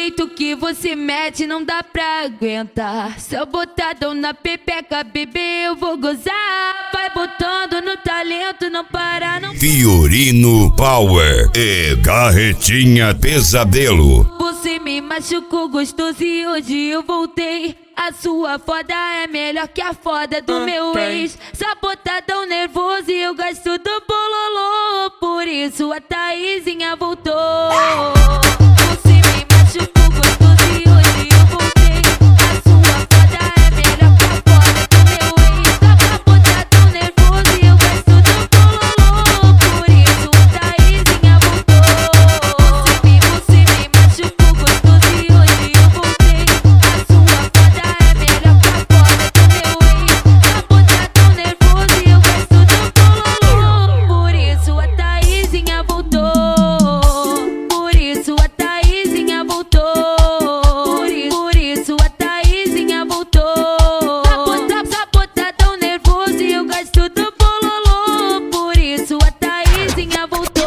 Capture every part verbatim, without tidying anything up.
jeito que você mete não dá pra aguentar. Seu botadão na pepeca, bebê, eu vou gozar. Vai botando no talento, não para, não. Fiorino Power e Carretinha Pesadelo. Você me machucou gostoso e hoje eu voltei. A sua foda é melhor que a foda do ah, meu tem. ex. Sabotadão nervoso e eu gasto do bololô. Por isso a Thaisinha voltou. Você me machucou gostoso e hoje eu voltei. A sua foda é melhor que a foda do meu ex. Sabotadão nervoso e eu gasto do bololô. Por isso a Thaisinha voltou. Você me, você me machucou gostoso e hoje eu voltei. A sua foda é melhor que a foda do meu ex. Sabotadão nervoso e eu gasto do bololô. Por isso a Thaisinha voltou. Por isso a Thaisinha voltou. Por isso a Thaisinha voltou. Sabota, sabotadão nervoso e eu gasto do bololô. Por isso a Thaisinha voltou.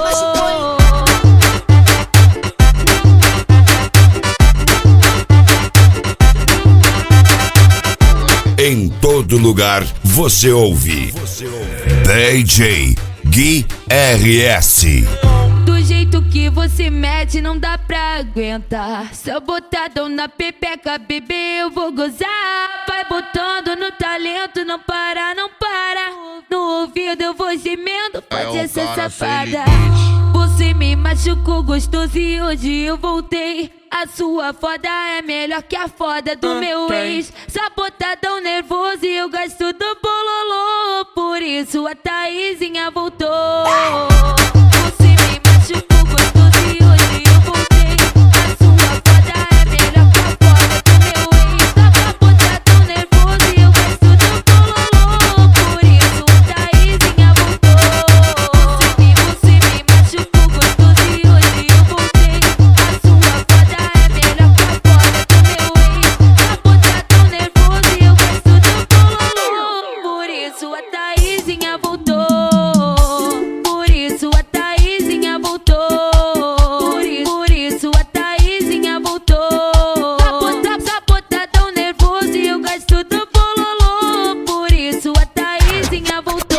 Em todo lugar você ouve D J Gui R S. Do jeito que você mete não dá pra aguentar. Seu botadão na pepeca, bebê, eu vou gozar. Vai botando no talento, não para, não para. No ouvido eu vou gemendo, pode É ser um cara sem safada. limite. Você me machucou gostoso e hoje eu voltei. A sua foda é melhor que a foda do Ah, meu tem. ex. Sabotadão nervoso e eu gasto do bololô. Por isso a Thaisinha voltou. Você me machucou gostoso e hoje eu voltei. A sua foda é melhor que a foda do meu ex. Sabotadão nervoso e eu gasto do bololô. Por isso a Thaisinha voltou. Você me, você me machucou gostoso e hoje eu voltei. A sua foda é melhor que a foda do meu ex. Sabotadão nervoso e eu gasto do bololô. Por isso a Thaisinha voltou. Por isso a Thaisinha voltou. Por isso, por isso a Thaisinha voltou. Sabota, sabotadão nervoso e eu gasto do bololô. Por isso a Thaisinha voltou.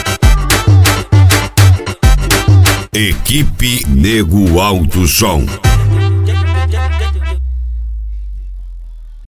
Equipe Nego Alto Som.